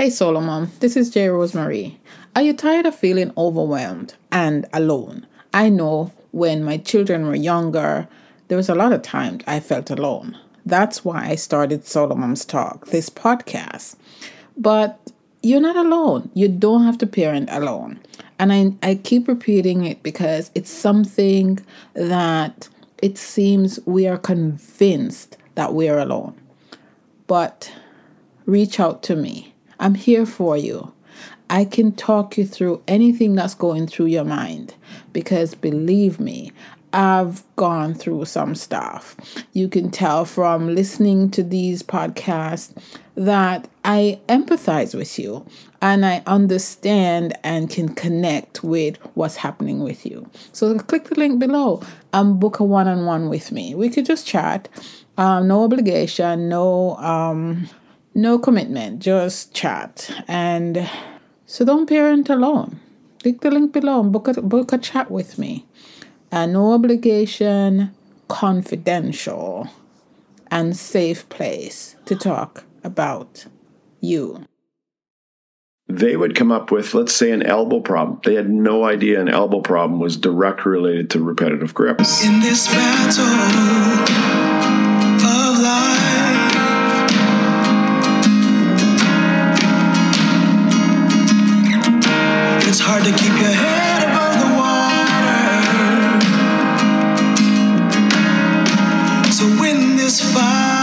Hey Solomon, this is J. Rosemary. Are you tired of feeling overwhelmed and alone? I know when my children were younger, there was a lot of times I felt alone. That's why I started Solomon's Talk, this podcast. But you're not alone. You don't have to parent alone. And I keep repeating it because it's something that it seems we are convinced that we're alone. But reach out to me. I'm here for you. I can talk you through anything that's going through your mind because believe me, I've gone through some stuff. You can tell from listening to these podcasts that I empathize with you and I understand and can connect with what's happening with you. So click the link below and book a one-on-one with me. We could just chat. No obligation, no commitment, just chat. And so don't parent alone. Click the link below and book a chat with me. No obligation, confidential, and safe place to talk about you. They would come up with, let's say, an elbow problem. They had no idea an elbow problem was directly related to repetitive grip. In this battle of life, it's hard to keep your head above the water. So win this fight.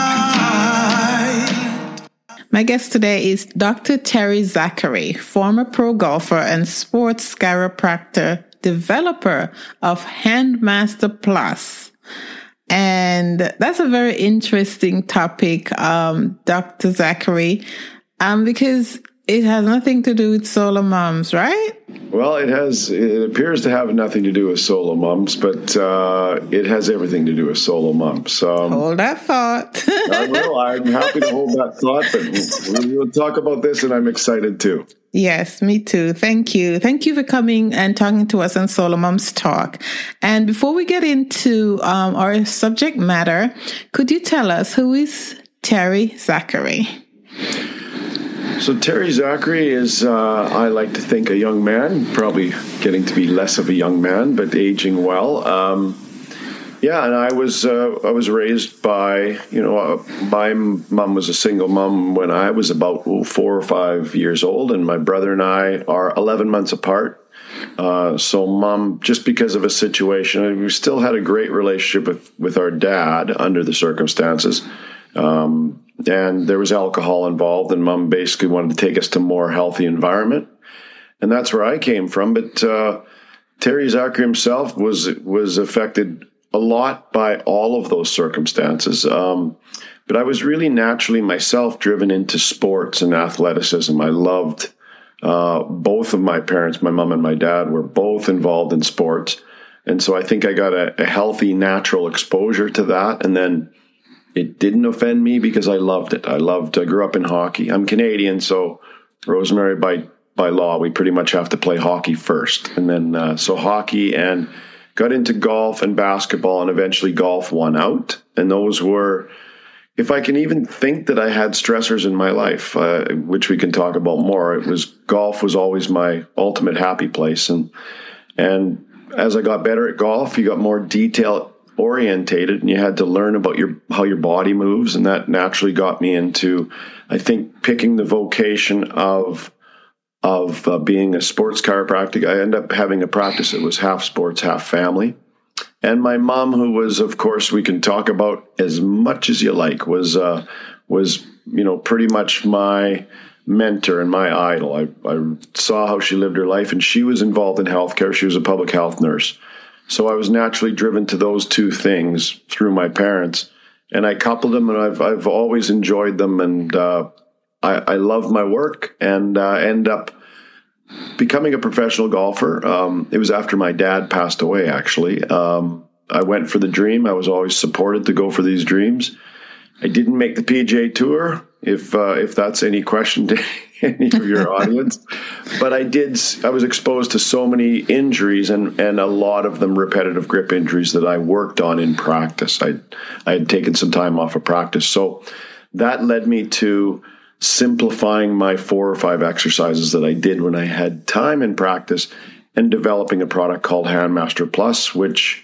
My guest today is Dr. Terry Zachary, former pro golfer and sports chiropractor, developer of Handmaster Plus. And that's a very interesting topic, Dr. Zachary, because it has nothing to do with solo moms, right? Well, it appears to have nothing to do with solo moms, but it has everything to do with solo moms. Hold that thought. I will. I'm happy to hold that thought, but we'll talk about this, and I'm excited too. Yes, me too. Thank you. Thank you for coming and talking to us on Solo Moms Talk. And before we get into our subject matter, could you tell us who is Terry Zachary? So Terry Zachary is, I like to think, a young man, probably getting to be less of a young man, but aging well. And I was raised by, my mom was a single mom when I was about 4 or 5 years old, and my brother and I are 11 months apart. So mom, just because of a situation, we still had a great relationship with our dad under the circumstances. And there was alcohol involved, and mom basically wanted to take us to a more healthy environment. And that's where I came from. But Terry Zachary himself was affected a lot by all of those circumstances. But I was really naturally myself driven into sports and athleticism. I loved both of my parents, my mom and my dad, were both involved in sports. And so I think I got a healthy, natural exposure to that. And then it didn't offend me because I loved it. I grew up in hockey. I'm Canadian, so Rosemary, by law, we pretty much have to play hockey first. And then, so hockey, and got into golf and basketball, and eventually golf won out. And those were, if I can even think that I had stressors in my life, which we can talk about more, golf was always my ultimate happy place. And as I got better at golf, you got more detail orientated, and you had to learn about how your body moves, and that naturally got me into, I think, picking the vocation of being a sports chiropractic. I ended up having a practice that was half sports, half family. And my mom, who was, of course, we can talk about as much as you like, was pretty much my mentor and my idol. I saw how she lived her life, and she was involved in healthcare. She was a public health nurse. So I was naturally driven to those two things through my parents, and I coupled them, and I've always enjoyed them, and I love my work, and end up becoming a professional golfer. It was after my dad passed away, actually. I went for the dream. I was always supported to go for these dreams. I didn't make the PGA Tour, if that's any question to any of your audience. But I was exposed to so many injuries, and a lot of them repetitive grip injuries that I worked on in practice. I had taken some time off of practice. So that led me to simplifying my 4 or 5 exercises that I did when I had time in practice, and developing a product called Handmaster Plus, which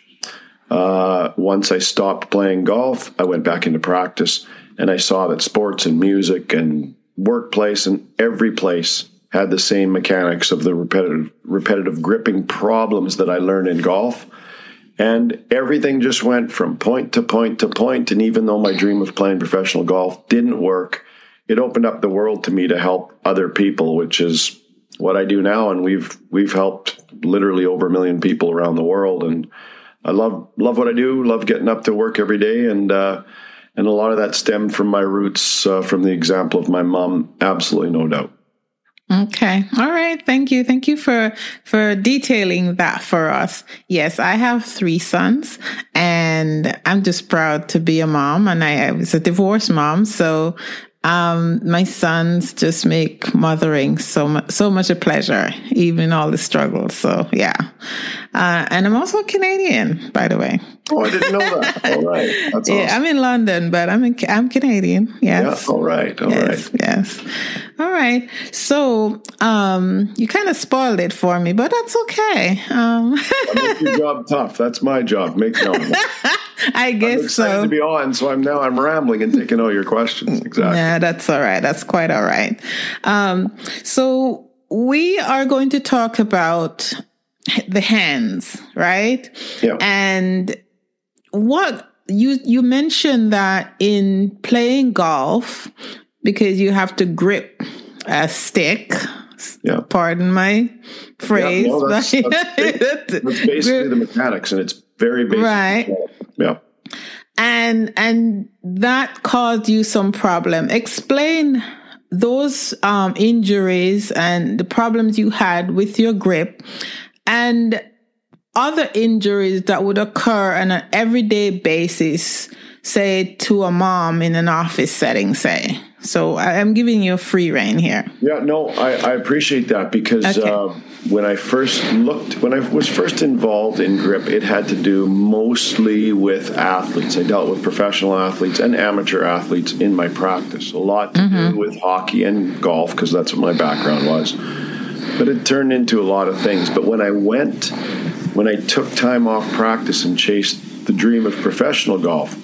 once I stopped playing golf, I went back into practice, and I saw that sports and music and workplace and every place had the same mechanics of the repetitive gripping problems that I learned in golf. And everything just went from point to point to point. And even though my dream of playing professional golf didn't work, it opened up the world to me to help other people, which is what I do now. And we've helped literally over 1 million people around the world. And I love what I do, love getting up to work every day. And a lot of that stemmed from my roots, from the example of my mom, absolutely no doubt. Okay. All right. Thank you. Thank you for detailing that for us. Yes, I have 3 sons, and I'm just proud to be a mom, and I was a divorced mom. So, my sons just make mothering so much a pleasure, even all the struggles. So yeah. And I'm also Canadian, by the way. Oh, I didn't know that. All right. That's awesome. Yeah, I'm in London, but I'm Canadian. Yes. Yeah. All right. Yes. All right. So, you kind of spoiled it for me, but that's okay. I make your job tough. That's my job. I guess I'm excited to be on, so I'm rambling and taking all your questions. Exactly. Yeah, that's all right. That's quite all right. So we are going to talk about the hands, right? Yeah. And what you mentioned that in playing golf, because you have to grip a stick. Yeah. Pardon my phrase. Yeah, no, that's basically the mechanics, and it's very basic. Right. Yeah. And that caused you some problem. Explain those injuries and the problems you had with your grip, and other injuries that would occur on an everyday basis, say to a mom in an office setting, say. So I'm giving you a free rein here. Yeah, no, I appreciate that, because when I was first involved in grip, it had to do mostly with athletes. I dealt with professional athletes and amateur athletes in my practice. A lot to do with hockey and golf, because that's what my background was. But it turned into a lot of things. But when I took time off practice and chased the dream of professional golf,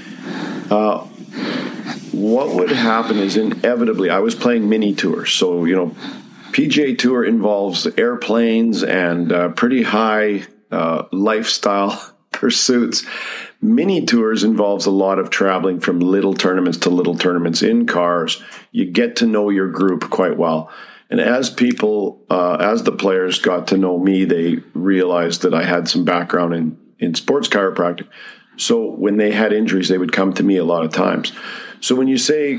what would happen is inevitably I was playing mini tours. So, PGA Tour involves airplanes and pretty high lifestyle pursuits. Mini tours involves a lot of traveling from little tournaments to little tournaments in cars. You get to know your group quite well. And as the players got to know me, they realized that I had some background in sports chiropractic. So when they had injuries, they would come to me a lot of times. So when you say,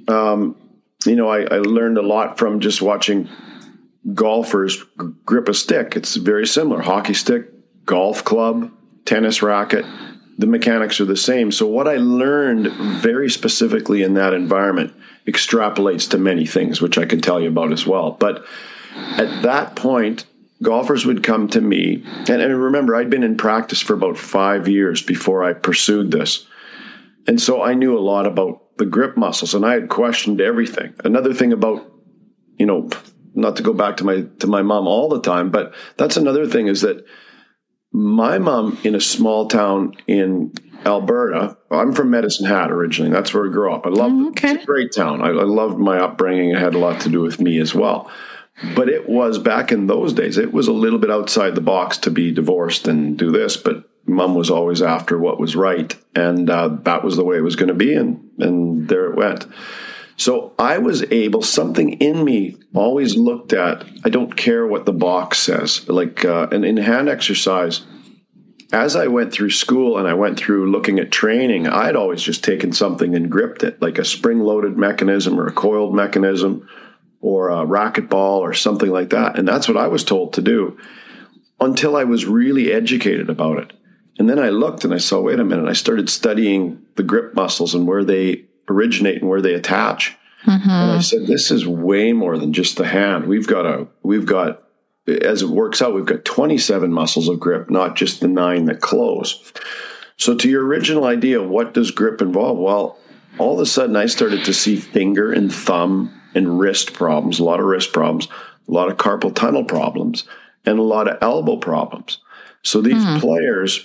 I learned a lot from just watching golfers grip a stick. It's very similar. Hockey stick, golf club, tennis racket. The mechanics are the same. So what I learned very specifically in that environment extrapolates to many things, which I can tell you about as well. But at that point, golfers would come to me. And remember, I'd been in practice for about 5 years before I pursued this. And so I knew a lot about the grip muscles, and I had questioned everything. Another thing about, not to go back to my mom all the time, but that's another thing, is that my mom, in a small town in Alberta, I'm from Medicine Hat originally. That's where I grew up. I loved it. It's a great town. I loved my upbringing. It had a lot to do with me as well. But it was, back in those days, it was a little bit outside the box to be divorced and do this, but Mom was always after what was right, and that was the way it was going to be, and there it went. So I was able, something in me always looked at, I don't care what the box says, and in hand exercise, as I went through school and I went through looking at training, I'd always just taken something and gripped it, like a spring-loaded mechanism or a coiled mechanism or a racquetball or something like that, and that's what I was told to do until I was really educated about it. And then I looked and I saw, wait a minute, I started studying the grip muscles and where they originate and where they attach. And I said, this is way more than just the hand. We've got, as it works out, we've got 27 muscles of grip, not just the 9 that close. So to your original idea, what does grip involve? Well, all of a sudden I started to see finger and thumb and wrist problems, a lot of wrist problems, a lot of carpal tunnel problems, and a lot of elbow problems. So these players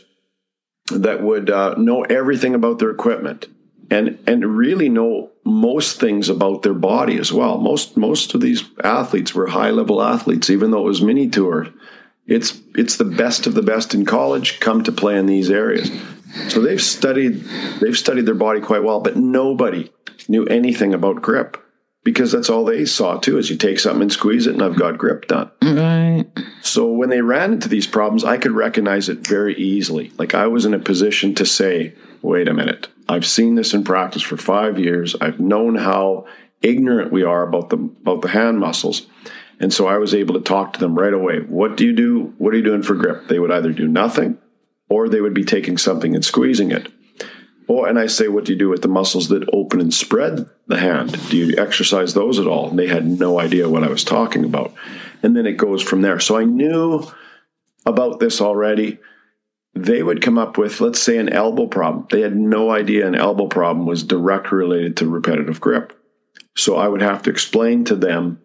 that would know everything about their equipment and really know most things about their body as well. Most of these athletes were high-level athletes, even though it was mini tour. It's the best of the best in college come to play in these areas. So they've studied their body quite well, but nobody knew anything about grip, because that's all they saw too, is you take something and squeeze it and I've got grip done. Right. So when they ran into these problems, I could recognize it very easily. Like I was in a position to say, wait a minute, I've seen this in practice for 5 years. I've known how ignorant we are about the hand muscles. And so I was able to talk to them right away. What do you do? What are you doing for grip? They would either do nothing or they would be taking something and squeezing it. Oh, and I say, what do you do with the muscles that open and spread the hand? Do you exercise those at all? And they had no idea what I was talking about. And then it goes from there. So I knew about this already. They would come up with, let's say, an elbow problem. They had no idea an elbow problem was directly related to repetitive grip. So I would have to explain to them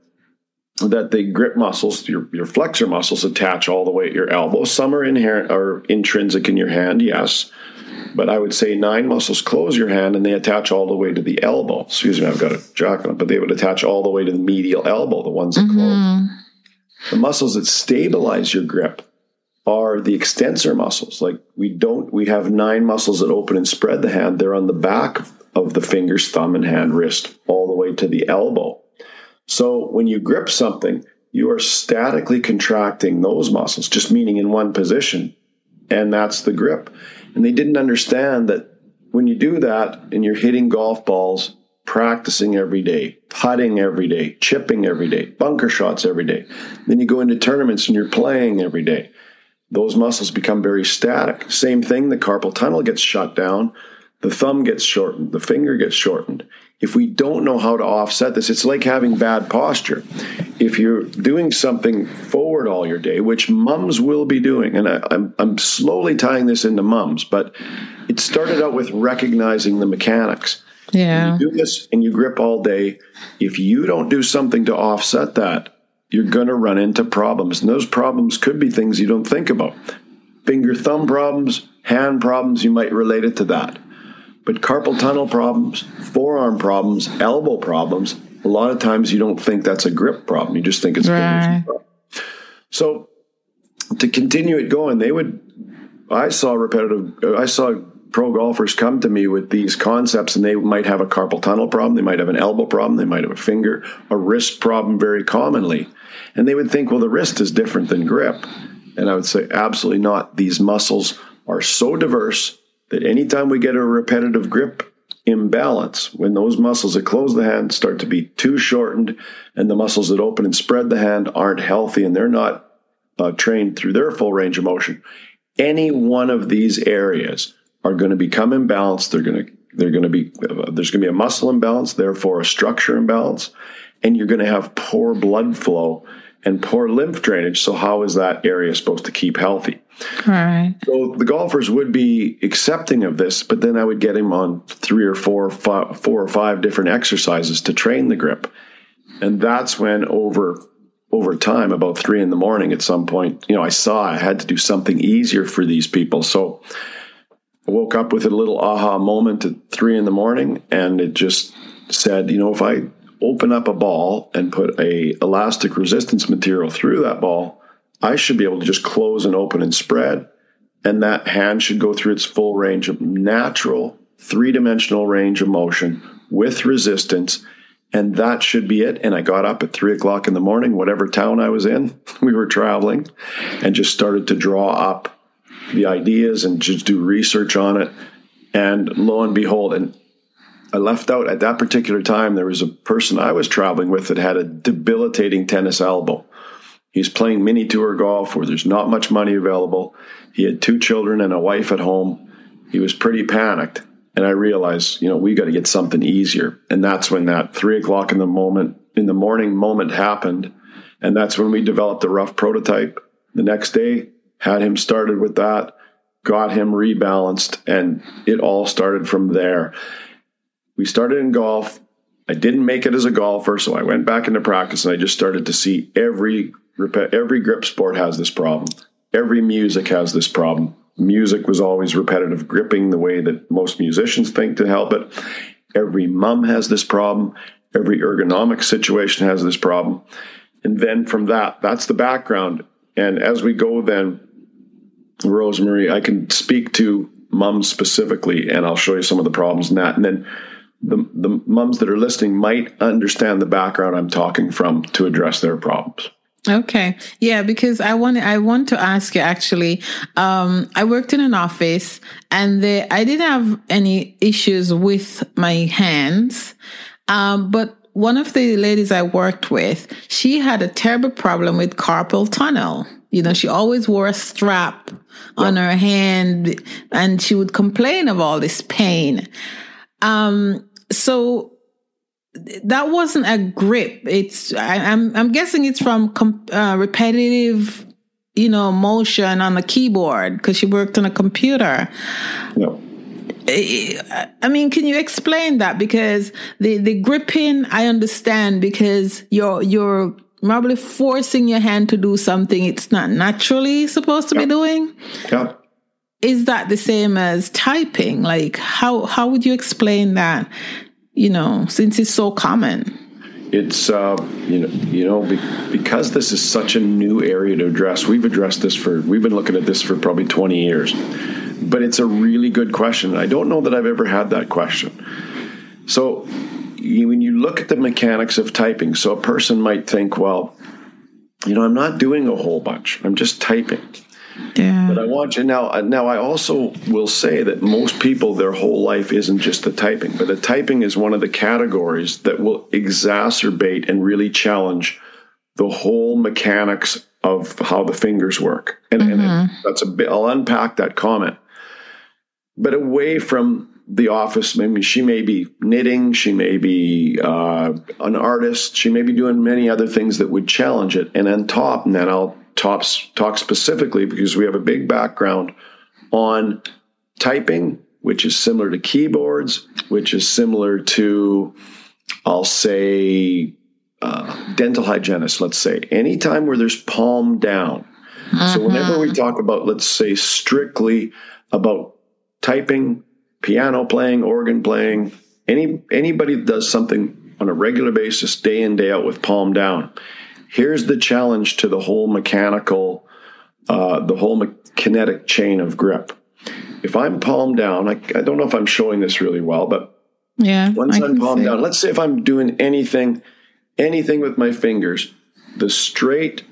that the grip muscles, your flexor muscles, attach all the way at your elbow. Some are inherent or intrinsic in your hand, yes. But I would say 9 muscles close your hand and they attach all the way to the elbow. Excuse me, I've got a jack on it, but they would attach all the way to the medial elbow, the ones that close. The muscles that stabilize your grip are the extensor muscles. Like we have 9 muscles that open and spread the hand. They're on the back of the fingers, thumb and hand, wrist, all the way to the elbow. So when you grip something, you are statically contracting those muscles, just meaning in one position, and that's the grip. And they didn't understand that when you do that and you're hitting golf balls, practicing every day, putting every day, chipping every day, bunker shots every day, then you go into tournaments and you're playing every day, those muscles become very static. Same thing, the carpal tunnel gets shut down, the thumb gets shortened, the finger gets shortened. If we don't know how to offset this, it's like having bad posture. If you're doing something forward all your day, which mums will be doing, and I'm slowly tying this into mums, but it started out with recognizing the mechanics. Yeah. You do this and you grip all day. If you don't do something to offset that, you're going to run into problems. And those problems could be things you don't think about. Finger thumb problems, hand problems, you might relate it to that. But carpal tunnel problems, forearm problems, elbow problems, a lot of times you don't think that's a grip problem. You just think it's right. problem. So to continue it going, I saw pro golfers come to me with these concepts, and they might have a carpal tunnel problem, they might have an elbow problem, they might have a wrist problem very commonly. And they would think, well, the wrist is different than grip. And I would say, absolutely not. These muscles are so diverse that anytime we get a repetitive grip imbalance, when those muscles that close the hand start to be too shortened and the muscles that open and spread the hand aren't healthy and they're not trained through their full range of motion, any one of these areas are going to become imbalanced. There's going to be a muscle imbalance, therefore a structure imbalance, and you're going to have poor blood flow and poor lymph drainage. So how is that area supposed to keep healthy? Right. So the golfers would be accepting of this, but then I would get him on 3 or 4 or 5 different exercises to train the grip. And that's when over time, about 3 a.m. at some point, I saw I had to do something easier for these people. So I woke up with a little aha moment at 3 a.m. and it just said, if I open up a ball and put a elastic resistance material through that ball, I should be able to just close and open and spread, and that hand should go through its full range of natural 3-dimensional range of motion with resistance, and that should be it. And I got up at 3 o'clock in the morning, whatever town I was in, we were traveling, and just started to draw up the ideas and just do research on it. And lo and behold, and I left out at that particular time, there was a person I was traveling with that had a debilitating tennis elbow. He's playing mini tour golf where there's not much money available. He had 2 children and a wife at home. He was pretty panicked. And I realized, we got to get something easier. And that's when that 3 o'clock in the morning moment happened. And that's when we developed a rough prototype. The next day, had him started with that, got him rebalanced, and it all started from there. we started in golf. I didn't make it as a golfer, so I went back into practice, and I just started to see every grip sport has this problem. Every music has this problem. Music was always repetitive gripping the way that most musicians think to help it. Every mum has this problem. Every ergonomic situation has this problem. And then from that's the background. And as we go then, Rosemary, I can speak to mums specifically, and I'll show you some of the problems in that. And then the mums that are listening might understand the background I'm talking from to address their problems. Okay. Yeah, because I want to ask you actually, I worked in an office and I didn't have any issues with my hands. But one of the ladies I worked with, she had a terrible problem with carpal tunnel. You know, she always wore a strap on her hand and she would complain of all this pain. So that wasn't a grip. I'm guessing it's from repetitive, motion on the keyboard because she worked on a computer. No. I mean, can you explain that? Because the gripping, I understand because you're probably forcing your hand to do something it's not naturally supposed to be doing. Yeah. Is that the same as typing? Like, how would you explain that? Since it's so common. It's, because this is such a new area to address, we've been looking at this for probably 20 years, but it's a really good question. I don't know that I've ever had that question. So when you look at the mechanics of typing, so a person might think, well, I'm not doing a whole bunch. I'm just typing. Yeah. But I want you now. I also will say that most people, their whole life isn't just the typing, but the typing is one of the categories that will exacerbate and really challenge the whole mechanics of how the fingers work. And that's a bit. I'll unpack that comment. But away from the office, maybe she may be knitting, she may be an artist, she may be doing many other things that would challenge it. And on top, and then I'll talk specifically because we have a big background on typing, which is similar to keyboards, which is similar to, I'll say, dental hygienists, let's say. Anytime where there's palm down. So whenever we talk about, let's say, strictly about typing, piano playing, organ playing, anybody that does something on a regular basis, day in, day out with palm down, here's the challenge to the whole mechanical, kinetic chain of grip. If I'm palm down, I don't know if I'm showing this really well, but once I'm palm down, let's say if I'm doing anything with my fingers, the straight,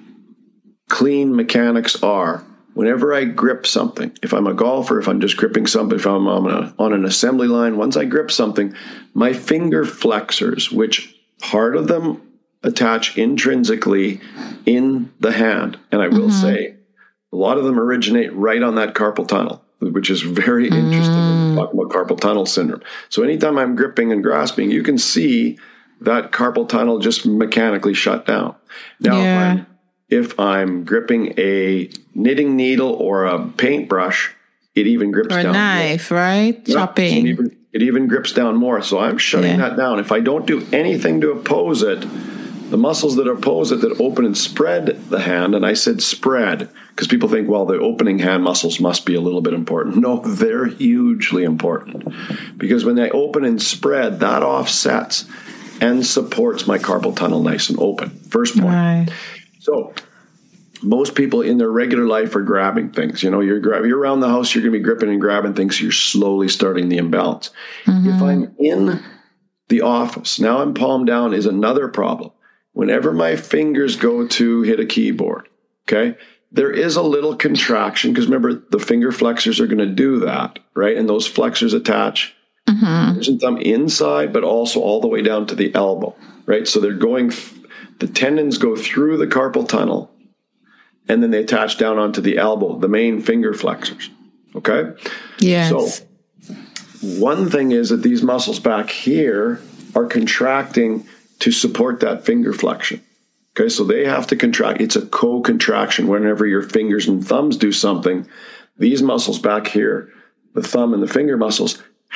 clean mechanics are, whenever I grip something, if I'm a golfer, if I'm just gripping something, if I'm on an assembly line, once I grip something, my finger flexors, which part of them attach intrinsically in the hand. And I will say, a lot of them originate right on that carpal tunnel, which is very interesting when we talk about carpal tunnel syndrome. So anytime I'm gripping and grasping, you can see that carpal tunnel just mechanically shut down. Now, if I'm gripping a knitting needle or a paintbrush, it even grips down. Or a knife, right? Chopping. It even grips down more. So I'm shutting that down. If I don't do anything to oppose it, the muscles that oppose it, that open and spread the hand, and I said spread, because people think, well, the opening hand muscles must be a little bit important. No, they're hugely important. Because when they open and spread, that offsets and supports my carpal tunnel nice and open. First point. Right. So most people in their regular life are grabbing things. You're around the house, you're going to be gripping and grabbing things. You're slowly starting the imbalance. If I'm in the office, now I'm palm down is another problem. Whenever my fingers go to hit a keyboard, okay, there is a little contraction because remember, the finger flexors are going to do that, right? And those flexors attach fingers and thumb inside, but also all the way down to the elbow, right? So they're going, the tendons go through the carpal tunnel and then they attach down onto the elbow, the main finger flexors, okay? Yes. So one thing is that these muscles back here are contracting to support that finger flexion. Okay, so they have to contract. It's a co-contraction. Whenever your fingers and thumbs do something, these muscles back here, the thumb and the finger muscles,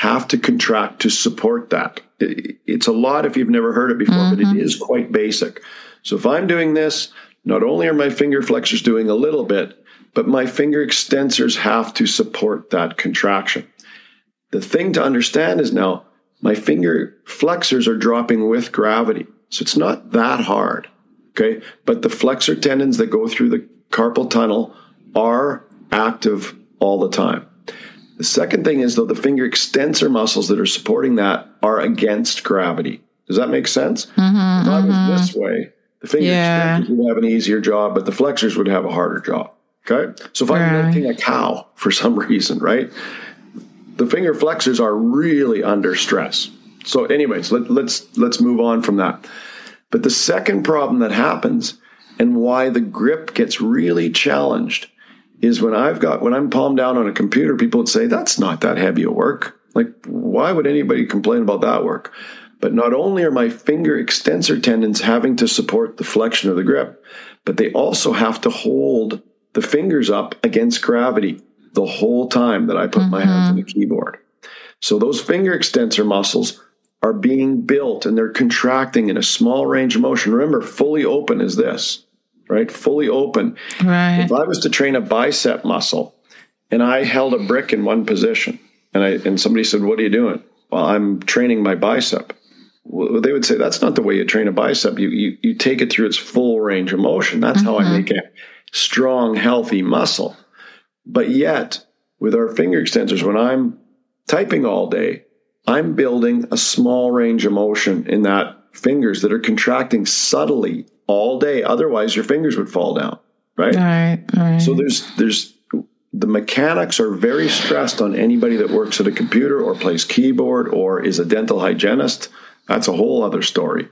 have to contract to support that. It's a lot if you've never heard it before, but it is quite basic. So if I'm doing this, not only are my finger flexors doing a little bit, but my finger extensors have to support that contraction. The thing to understand is now my finger flexors are dropping with gravity. So it's not that hard, okay? But the flexor tendons that go through the carpal tunnel are active all the time. The second thing is, though, the finger extensor muscles that are supporting that are against gravity. Does that make sense? If I was this way, the finger extensors would have an easier job, but the flexors would have a harder job. Okay? So if I'm milking a cow for some reason, right, the finger flexors are really under stress. So anyways, let's move on from that. But the second problem that happens and why the grip gets really challenged is when I'm palm down on a computer, people would say, that's not that heavy a work. Like, why would anybody complain about that work? But not only are my finger extensor tendons having to support the flexion of the grip, but they also have to hold the fingers up against gravity the whole time that I put my hands on the keyboard. So those finger extensor muscles are being built and they're contracting in a small range of motion. Remember, fully open is this. Right? Fully open. Right. If I was to train a bicep muscle and I held a brick in one position and somebody said, what are you doing? Well, I'm training my bicep. Well, they would say, that's not the way you train a bicep. You take it through its full range of motion. That's how I make a strong, healthy muscle. But yet, with our finger extensors, when I'm typing all day, I'm building a small range of motion in that fingers that are contracting subtly all day. Otherwise, your fingers would fall down, right? Right. So there's the mechanics are very stressed on anybody that works at a computer or plays keyboard or is a dental hygienist. That's a whole other story.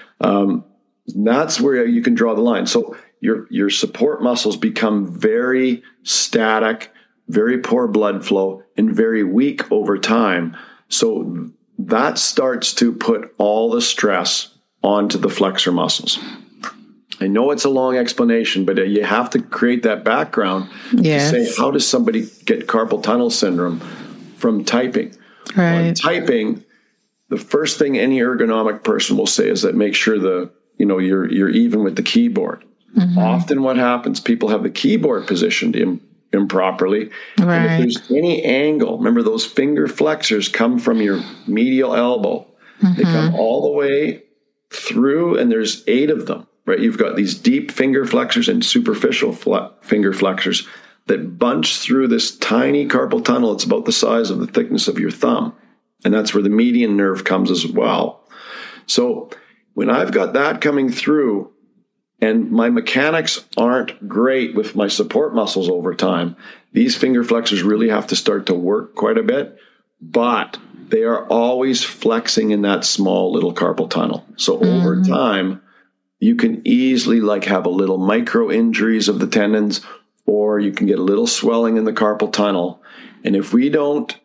That's where you can draw the line. So your support muscles become very static, very poor blood flow, and very weak over time. So that starts to put all the stress onto the flexor muscles. I know it's a long explanation, but you have to create that background to say, how does somebody get carpal tunnel syndrome from typing? Right. Well, in typing, the first thing any ergonomic person will say is that make sure you're even with the keyboard. Often what happens, people have the keyboard positioned improperly. Right. And if there's any angle, remember those finger flexors come from your medial elbow. They come all the way through, and there's 8 of them. Right, you've got these deep finger flexors and superficial finger flexors that bunch through this tiny carpal tunnel. It's about the size of the thickness of your thumb. And that's where the median nerve comes as well. So when I've got that coming through and my mechanics aren't great with my support muscles over time, these finger flexors really have to start to work quite a bit. But they are always flexing in that small little carpal tunnel. So over time, you can easily have a little micro injuries of the tendons, or you can get a little swelling in the carpal tunnel. And if we don't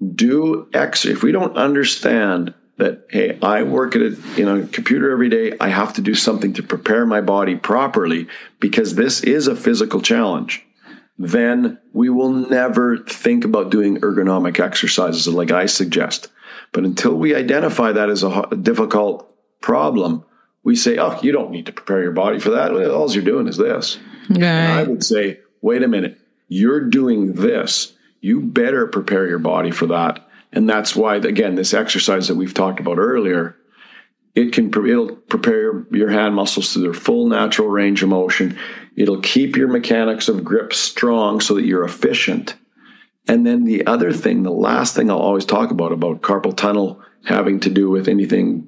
if we don't understand that, hey, I work in a computer every day, I have to do something to prepare my body properly because this is a physical challenge, then we will never think about doing ergonomic exercises like I suggest. But until we identify that as a difficult problem, we say, oh, you don't need to prepare your body for that. All you're doing is this. Right. And I would say, wait a minute, you're doing this. You better prepare your body for that. And that's why, again, this exercise that we've talked about earlier, it'll prepare your hand muscles to their full natural range of motion. It'll keep your mechanics of grip strong so that you're efficient. And then the other thing, the last thing I'll always talk about carpal tunnel having to do with anything,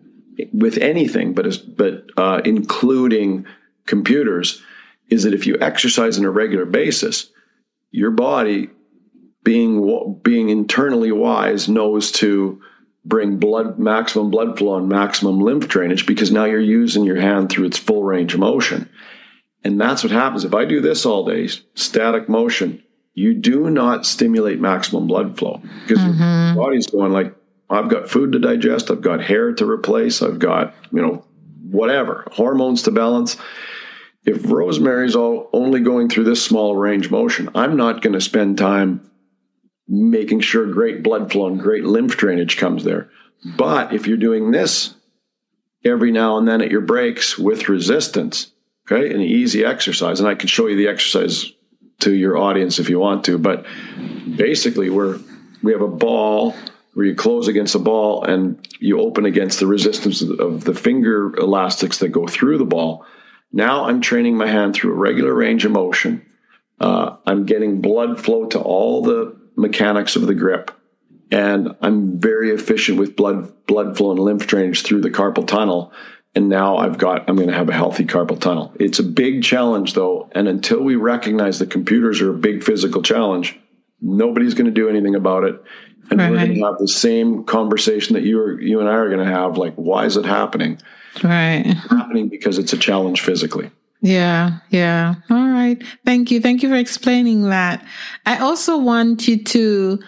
but including computers, is that if you exercise on a regular basis, your body, being internally wise, knows to bring maximum blood flow and maximum lymph drainage because now you're using your hand through its full range of motion. And that's what happens. If I do this all day, static motion, you do not stimulate maximum blood flow because your body's going I've got food to digest, I've got hair to replace, I've got, whatever, hormones to balance. If Rosemary's only going through this small range motion, I'm not going to spend time making sure great blood flow and great lymph drainage comes there. But if you're doing this every now and then at your breaks with resistance, okay, an easy exercise, and I can show you the exercise to your audience if you want to, but basically we have a ball where you close against the ball and you open against the resistance of the finger elastics that go through the ball. Now I'm training my hand through a regular range of motion. I'm getting blood flow to all the mechanics of the grip, and I'm very efficient with blood flow and lymph drainage through the carpal tunnel. And now I'm going to have a healthy carpal tunnel. It's a big challenge though. And until we recognize that computers are a big physical challenge, nobody's going to do anything about it. And we're going to have the same conversation that you and I are going to have. Like, why is it happening? Right. It's happening because it's a challenge physically. Yeah. Yeah. All right. Thank you. Thank you for explaining that. I also want you to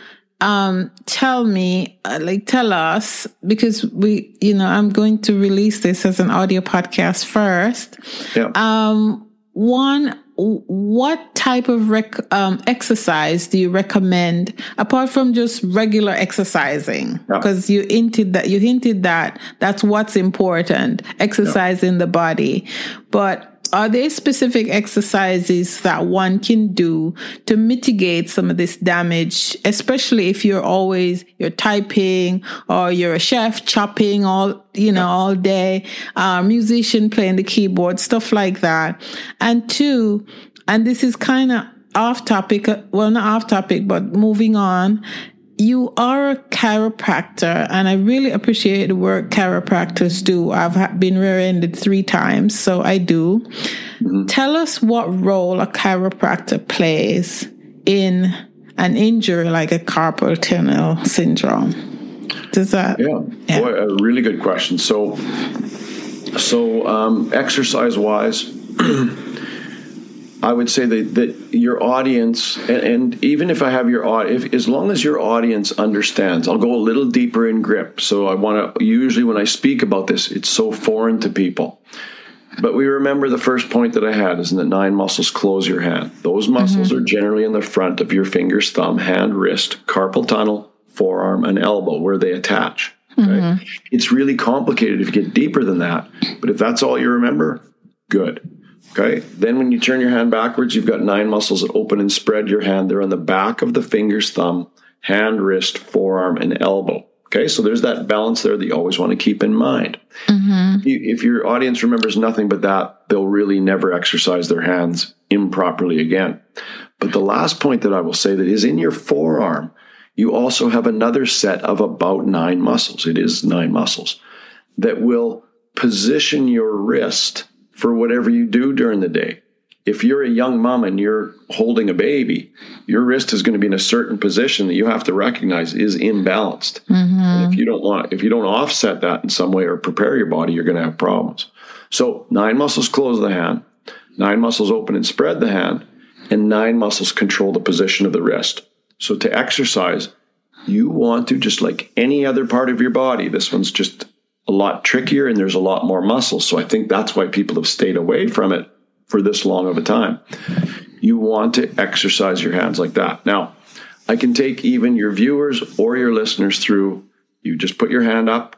tell us, because I'm going to release this as an audio podcast first. Yeah. What type of exercise do you recommend apart from just regular exercising? Because you hinted that that's what's important, exercising the body. But are there specific exercises that one can do to mitigate some of this damage, especially if you're typing or you're a chef chopping all day, musician playing the keyboard, stuff like that. And two, and this is kind of off topic, well, not off topic, but moving on. You are a chiropractor, and I really appreciate the work chiropractors do. I've been rear-ended 3 times, so I do. Mm-hmm. Tell us what role a chiropractor plays in an injury like a carpal tunnel syndrome. Does that? Yeah. Boy, a really good question. So exercise-wise, I would say that your audience, and even if I have as long as your audience understands, I'll go a little deeper in grip. So usually when I speak about this, it's so foreign to people. But we remember the first point that I had is that 9 muscles close your hand. Those muscles are generally in the front of your fingers, thumb, hand, wrist, carpal tunnel, forearm, and elbow, where they attach. Okay? It's really complicated if you get deeper than that. But if that's all you remember, good. Okay. Then when you turn your hand backwards, you've got 9 muscles that open and spread your hand. They're on the back of the fingers, thumb, hand, wrist, forearm, and elbow. Okay. So there's that balance there that you always want to keep in mind. If your audience remembers nothing but that, they'll really never exercise their hands improperly again. But the last point that I will say that is in your forearm, you also have another set of about 9 muscles. It is 9 muscles that will position your wrist for whatever you do during the day. If you're a young mom and you're holding a baby, your wrist is going to be in a certain position that you have to recognize is imbalanced. And if you don't offset that in some way or prepare your body, you're going to have problems. So 9 muscles close the hand, 9 muscles open and spread the hand, and 9 muscles control the position of the wrist. So to exercise, you want to, just like any other part of your body, this one's just a lot trickier and there's a lot more muscles. So I think that's why people have stayed away from it for this long of a time. You want to exercise your hands like that. Now, I can take even your viewers or your listeners through, you just put your hand up,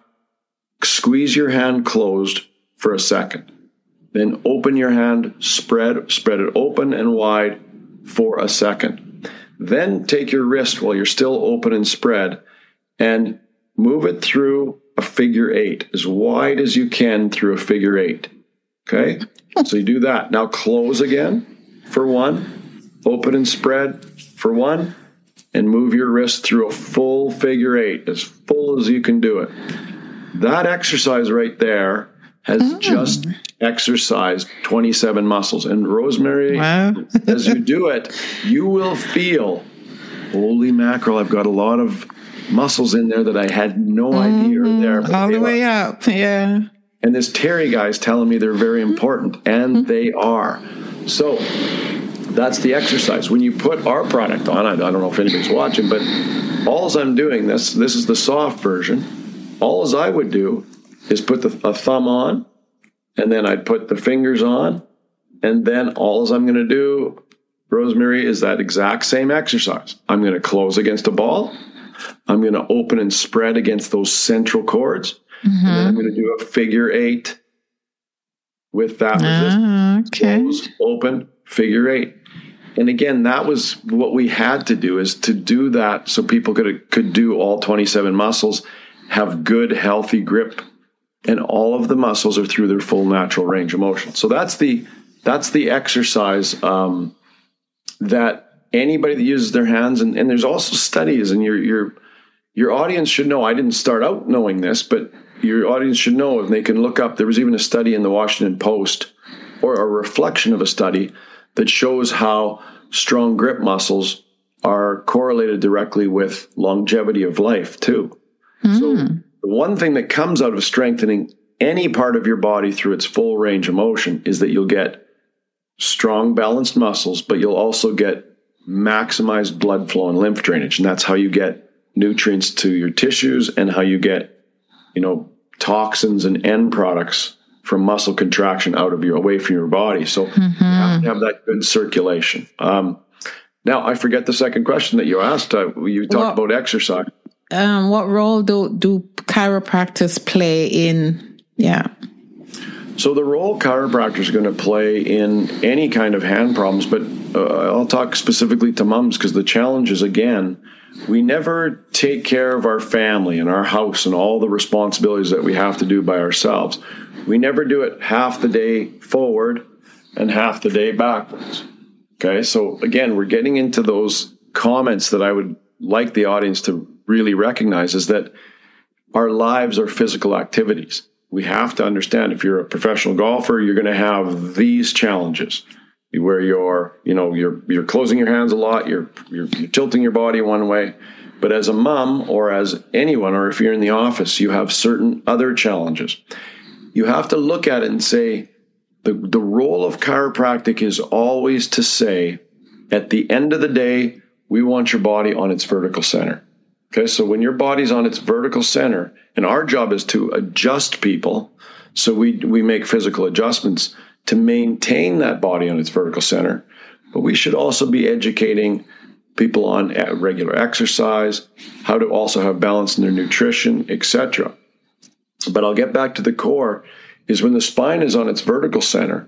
squeeze your hand closed for a second, then open your hand, spread it open and wide for a second. Then take your wrist while you're still open and spread and move it through a figure 8, as wide as you can through a figure 8. Okay? So you do that. Now close again for 1, open and spread for 1, and move your wrist through a full figure 8, as full as you can do it. That exercise right there has just exercised 27 muscles. And Rosemary, as you do it, you will feel, holy mackerel, I've got a lot of muscles in there that I had no idea are there. All the way up, yeah. And this Terry guy is telling me they're very important, and they are. So that's the exercise. When you put our product on, I don't know if anybody's watching, but all I'm doing, this is the soft version. All as I would do is put a thumb on, and then I'd put the fingers on, and then all as I'm going to do, Rosemary, is that exact same exercise. I'm going to close against a ball. I'm going to open and spread against those central cords. And then I'm going to do a figure 8 with that resistance. Okay. Close, open, figure 8. And again, that was what we had to do, is to do that so people could do all 27 muscles, have good, healthy grip, and all of the muscles are through their full natural range of motion. So that's the exercise that anybody that uses their hands, and there's also studies, and your audience should know. I didn't start out knowing this, but your audience should know, and they can look up. There was even a study in the Washington Post, or a reflection of a study, that shows how strong grip muscles are correlated directly with longevity of life too. So the one thing that comes out of strengthening any part of your body through its full range of motion is that you'll get strong, balanced muscles, but you'll also get maximized blood flow and lymph drainage. And that's how you get nutrients to your tissues, and how you get, toxins and end products from muscle contraction away from your body. So you have to have that good circulation. Now, I forget the second question that you asked. You talked about exercise. What role do chiropractors play in? Yeah. So the role chiropractors are going to play in any kind of hand problems, but I'll talk specifically to mums, because the challenge is, again, we never take care of our family and our house and all the responsibilities that we have to do by ourselves. We never do it half the day forward and half the day backwards. Okay, so again, we're getting into those comments that I would like the audience to really recognize, is that our lives are physical activities. We have to understand, if you're a professional golfer, you're going to have these challenges where you're closing your hands a lot, you're tilting your body one way. But as a mom, or as anyone, or if you're in the office, you have certain other challenges. You have to look at it and say, the role of chiropractic is always to say, at the end of the day, we want your body on its vertical center. Okay, so when your body's on its vertical center, and our job is to adjust people, so we make physical adjustments to maintain that body on its vertical center, but we should also be educating people on regular exercise, how to also have balance in their nutrition, etc. But I'll get back to the core, is when the spine is on its vertical center,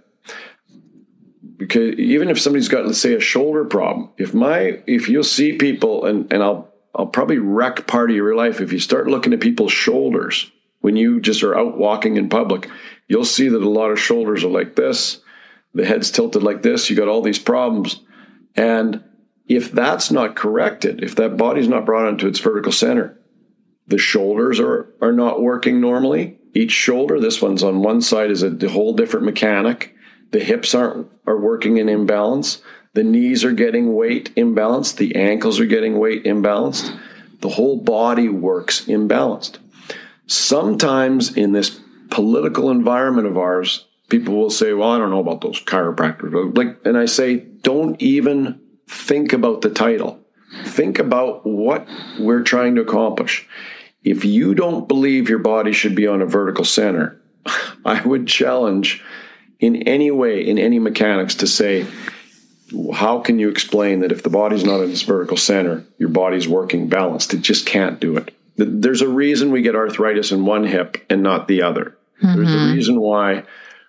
because even if somebody's got, let's say, a shoulder problem, if you'll see people, and I'll probably wreck part of your life if you start looking at people's shoulders when you just are out walking in public, you'll see that a lot of shoulders are like this, the head's tilted like this, you got all these problems. And if that's not corrected, if that body's not brought onto its vertical center, the shoulders are not working normally. Each shoulder, this one's on one side, is a whole different mechanic. The hips are working in imbalance. The knees are getting weight imbalanced. The ankles are getting weight imbalanced. The whole body works imbalanced. Sometimes in this political environment of ours, people will say, well, I don't know about those chiropractors. And I say, don't even think about the title. Think about what we're trying to accomplish. If you don't believe your body should be on a vertical center, I would challenge in any way, in any mechanics, to say, how can you explain that if the body's not in its vertical center, your body's working balanced? It just can't do it. There's a reason we get arthritis in one hip and not the other. There's a reason why,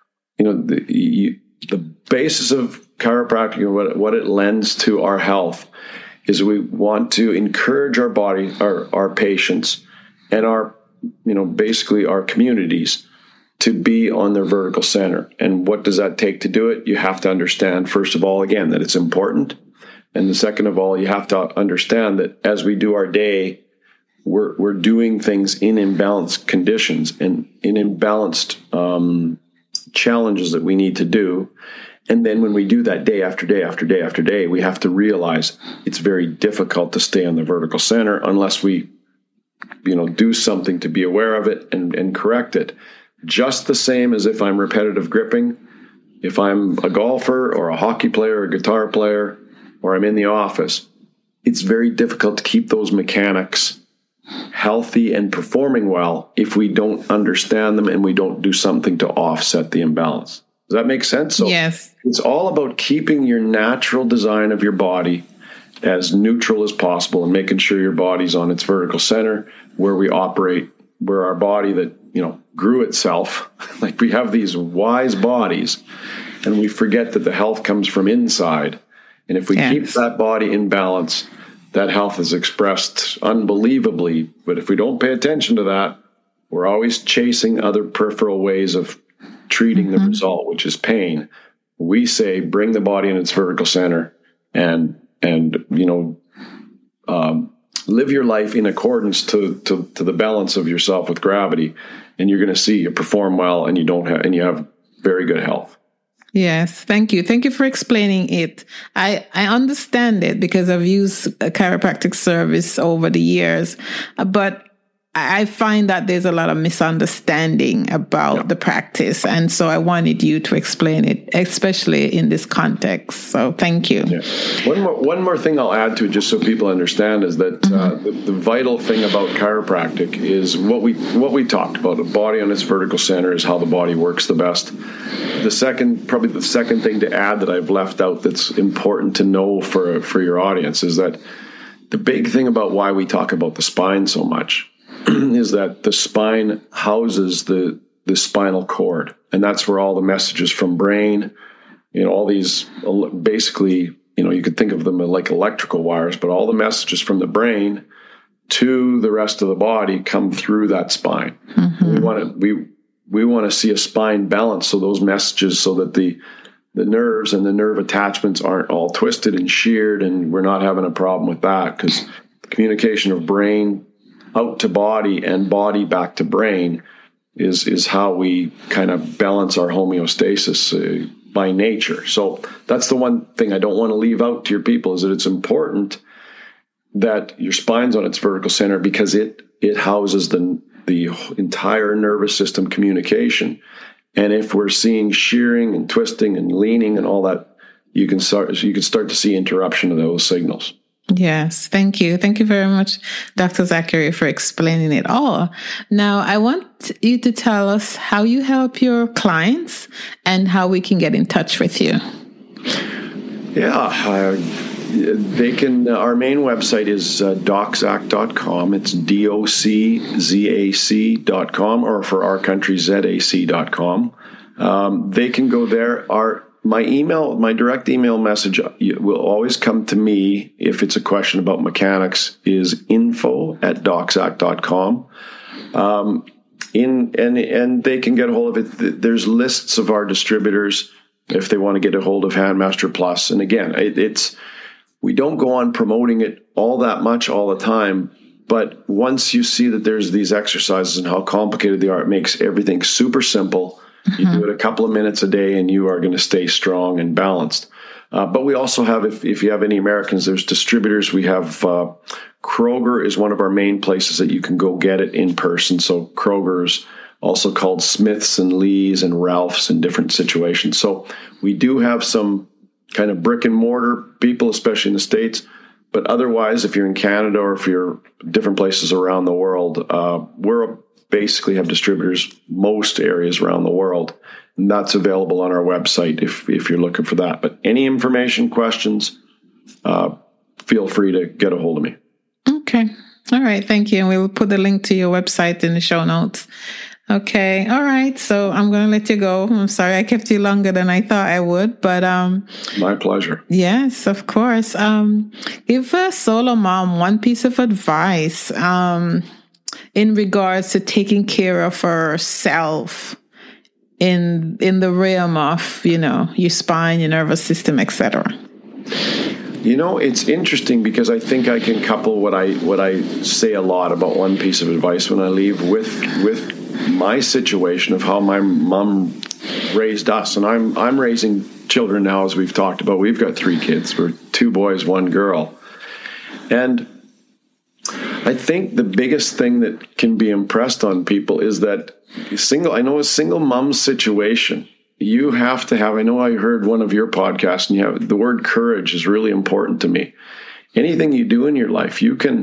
the basis of chiropractic and what it lends to our health is we want to encourage our body, our patients, and basically our communities to be on their vertical center. And what does that take to do it? You have to understand, first of all, again, that it's important. And the second of all, you have to understand that as we do our day, we're doing things in imbalanced conditions and in imbalanced challenges that we need to do. And then when we do that day after day after day after day, we have to realize it's very difficult to stay on the vertical center unless we, do something to be aware of it and correct it. Just the same as if I'm repetitive gripping, if I'm a golfer or a hockey player or a guitar player, or I'm in the office, it's very difficult to keep those mechanics healthy and performing well if we don't understand them and we don't do something to offset the imbalance. Does that make sense? So yes. it's all about keeping your natural design of your body as neutral as possible and making sure your body's on its vertical center where we operate, where our body that, grew itself, like we have these wise bodies and we forget that the health comes from inside. And if we keep that body in balance, that health is expressed unbelievably. But if we don't pay attention to that, we're always chasing other peripheral ways of treating the result, which is pain. We say, bring the body in its vertical center and live your life in accordance to the balance of yourself with gravity, and you're going to see you perform well, and you have very good health. Yes, thank you. Thank you for explaining it. I understand it because I've used a chiropractic service over the years, but I find that there's a lot of misunderstanding about the practice. And so I wanted you to explain it, especially in this context. So thank you. Yeah. One more thing I'll add to it, just so people understand, is that the vital thing about chiropractic is what we talked about. The body on its vertical center is how the body works the best. The second thing to add that I've left out that's important to know for your audience is that the big thing about why we talk about the spine so much is that the spine houses the spinal cord, and that's where all the messages from brain, all these basically, you could think of them like electrical wires, but all the messages from the brain to the rest of the body come through that spine. Mm-hmm. We want to see a spine balance, so those messages, so that the nerves and the nerve attachments aren't all twisted and sheared, and we're not having a problem with that, because the communication of brain out to body and body back to brain is how we kind of balance our homeostasis by nature. So that's the one thing I don't want to leave out to your people, is that it's important that your spine's on its vertical center, because it houses the entire nervous system communication. And if we're seeing shearing and twisting and leaning and all that, you can start to see interruption of those signals. Yes, thank you. Thank you very much, Dr. Zachary, for explaining it all. Now, I want you to tell us how you help your clients and how we can get in touch with you. Yeah, they can. Our main website is doczac.com. It's doczac.com, or for our country, zac.com. They can go there. My direct email message will always come to me if it's a question about mechanics, is info@doczac.com. And they can get a hold of it. There's lists of our distributors if they want to get a hold of Handmaster Plus. And again, we don't go on promoting it all that much all the time. But once you see that there's these exercises and how complicated they are, it makes everything super simple. You do it a couple of minutes a day and you are going to stay strong and balanced. But we also have, if you have any Americans, there's distributors. We have Kroger is one of our main places that you can go get it in person. So Kroger's also called Smith's and Lee's and Ralph's in different situations. So we do have some kind of brick and mortar people, especially in the States. But otherwise, if you're in Canada or if you're different places around the world, we're basically have distributors most areas around the world, and that's available on our website if you're looking for that. But any information, questions, feel free to get a hold of me. Okay. All right. Thank you. And we will put the link to your website in the show notes. Okay. All right. So I'm going to let you go. I'm sorry I kept you longer than I thought I would, but my pleasure. Yes, of course. Give a solo mom one piece of advice in regards to taking care of herself in the realm of, your spine, your nervous system, etc. It's interesting because I think I can couple what I say a lot about one piece of advice when I leave with my situation of how my mom raised us. And I'm raising children now, as we've talked about. We've got 3 kids. We're 2 boys, 1 girl. And I think the biggest thing that can be impressed on people is that a single mom's situation, you have to have, I know I heard one of your podcasts, and the word courage is really important to me. Anything you do in your life,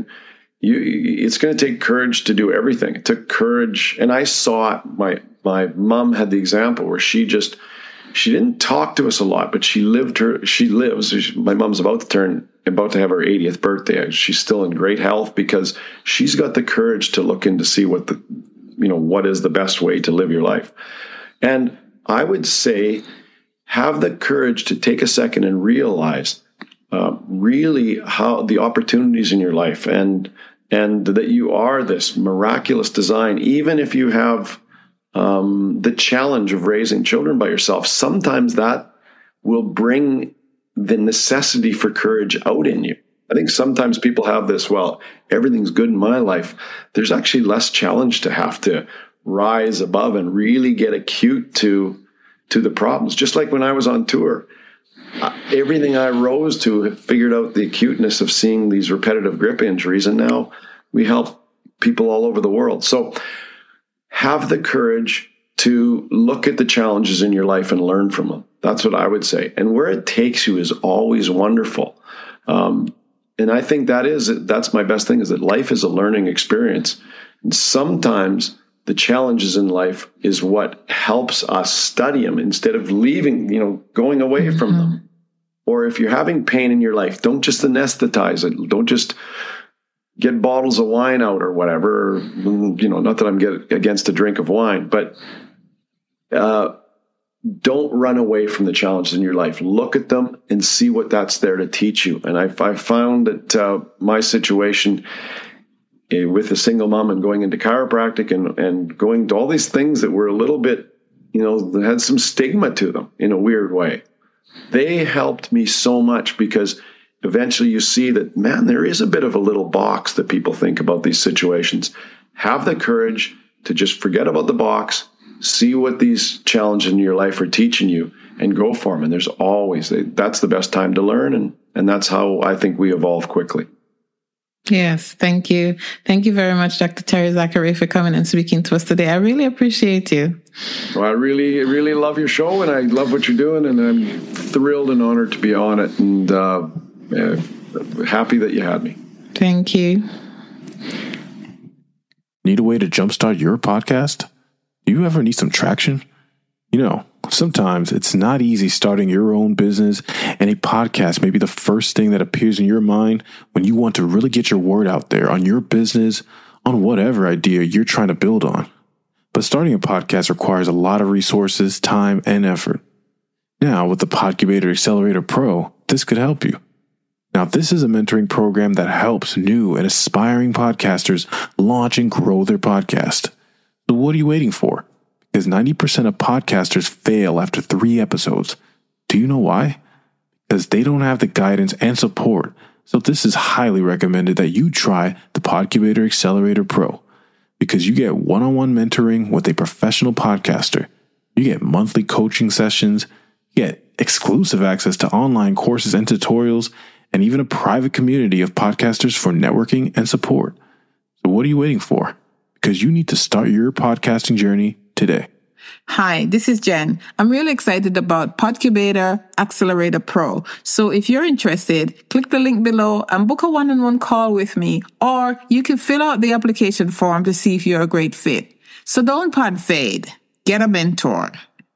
it's going to take courage to do everything. It took courage. And I saw it. My mom had the example where she just she didn't talk to us a lot, but she lives. My mom's about to have her 80th birthday. She's still in great health because she's got the courage to look in to see what is the best way to live your life. And I would say, have the courage to take a second and realize really how the opportunities in your life and that you are this miraculous design, even if you have the challenge of raising children by yourself. Sometimes that will bring the necessity for courage out in you. I think sometimes people have this, well, everything's good in my life. There's actually less challenge to have to rise above and really get acute to the problems. Just like when I was on tour, everything I rose to have figured out the acuteness of seeing these repetitive grip injuries, and now we help people all over the world. So have the courage to look at the challenges in your life and learn from them. That's what I would say. And where it takes you is always wonderful. And I think that's my best thing, is that life is a learning experience. And sometimes the challenges in life is what helps us study them instead of leaving, going away from them. Or if you're having pain in your life, don't just anesthetize it. Don't just get bottles of wine out or whatever. Not that I'm against a drink of wine, but don't run away from the challenges in your life. Look at them and see what that's there to teach you. And I found that my situation with a single mom and going into chiropractic and going to all these things that were a little bit, that had some stigma to them in a weird way, they helped me so much, because eventually you see that, man, there is a bit of a little box that people think about these situations. Have the courage to just forget about the box, see what these challenges in your life are teaching you, and go for them. And there's always, that's the best time to learn. And that's how I think we evolve quickly. Yes, thank you. Thank you very much, Dr. Terry Zachary, for coming and speaking to us today. I really appreciate you. Well, I really, really love your show, and I love what you're doing, and I'm thrilled and honored to be on it, and happy that you had me. Thank you. Need a way to jumpstart your podcast? Do you ever need some traction? Sometimes it's not easy starting your own business, and a podcast may be the first thing that appears in your mind when you want to really get your word out there on your business, on whatever idea you're trying to build on. But starting a podcast requires a lot of resources, time, and effort. Now, with the Podcubator Accelerator Pro, this could help you. Now, this is a mentoring program that helps new and aspiring podcasters launch and grow their podcast. So what are you waiting for? Because 90% of podcasters fail after 3 episodes. Do you know why? Because they don't have the guidance and support. So this is highly recommended that you try the Podcubator Accelerator Pro, because you get one-on-one mentoring with a professional podcaster. You get monthly coaching sessions, you get exclusive access to online courses and tutorials, and even a private community of podcasters for networking and support. So what are you waiting for? Because you need to start your podcasting journey today. Hi, this is Jen. I'm really excited about Podcubator Accelerator Pro. So if you're interested, click the link below and book a one-on-one call with me, or you can fill out the application form to see if you're a great fit. So don't pod fade. Get a mentor.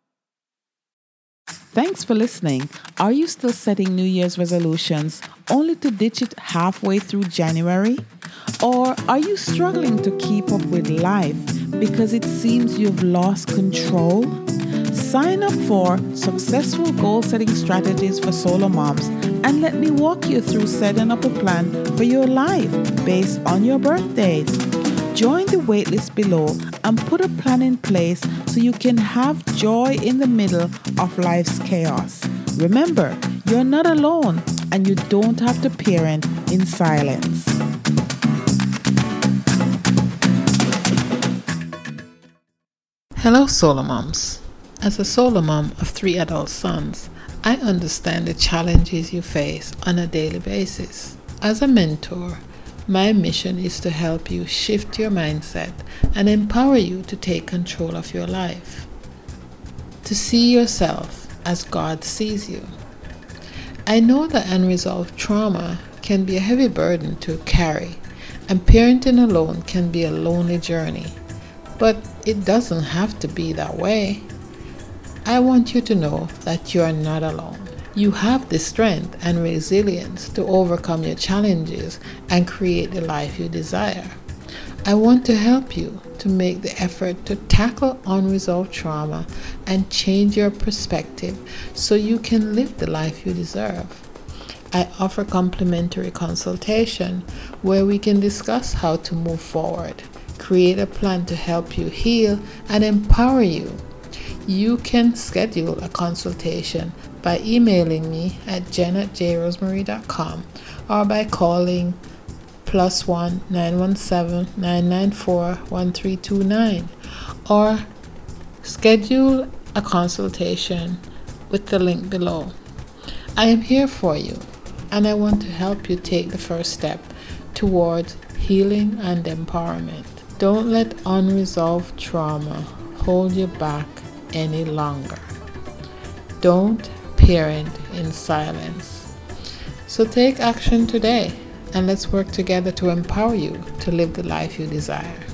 Thanks for listening. Are you still setting New Year's resolutions only to ditch it halfway through January? Or are you struggling to keep up with life because it seems you've lost control? Sign up for Successful Goal Setting Strategies for Solo Moms and let me walk you through setting up a plan for your life based on your birthdays. Join the waitlist below and put a plan in place so you can have joy in the middle of life's chaos. Remember, you're not alone and you don't have to parent in silence. Hello, solo moms. As a solo mom of 3 adult sons, I understand the challenges you face on a daily basis. As a mentor, my mission is to help you shift your mindset and empower you to take control of your life, to see yourself as God sees you. I know that unresolved trauma can be a heavy burden to carry, and parenting alone can be a lonely journey, but it doesn't have to be that way. I want you to know that you are not alone. You have the strength and resilience to overcome your challenges and create the life you desire. I want to help you to make the effort to tackle unresolved trauma and change your perspective so you can live the life you deserve. I offer complimentary consultation where we can discuss how to move forward, create a plan to help you heal and empower you. You can schedule a consultation by emailing me at jen@jrosemary.com or by calling +1 917 994 1329 or schedule a consultation with the link below. I am here for you, and I want to help you take the first step towards healing and empowerment. Don't let unresolved trauma hold you back any longer. Don't parent in silence. So take action today, and let's work together to empower you to live the life you desire.